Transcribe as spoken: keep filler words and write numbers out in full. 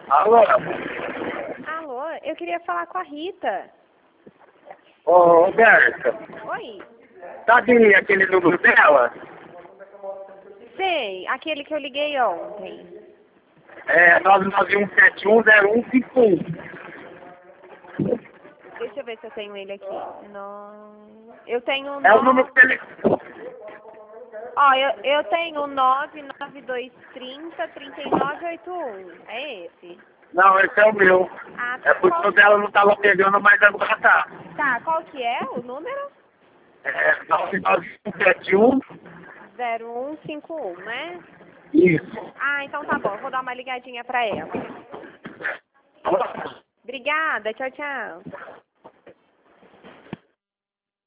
Alô? Alô, eu queria falar com a Rita. Ô, Roberta, Oi. sabe aquele número dela? Sei, aquele que eu liguei ontem. É nove nove um sete um zero um cinco um. Deixa eu ver se eu tenho ele aqui. Não. Eu tenho É o número nove. que ele... Ó, eu, eu tenho nove nove dois três zero três nove oito um. É esse? Não, esse é o meu. Ah, É tá. porque Qual... o dela não tava pegando, mas agora tá. Tá, qual que é o número? É nove nove um sete um. zero um cinco um, né? Isso. Ah, então tá bom. Eu vou dar uma ligadinha pra ela. Obrigada. Tchau, tchau.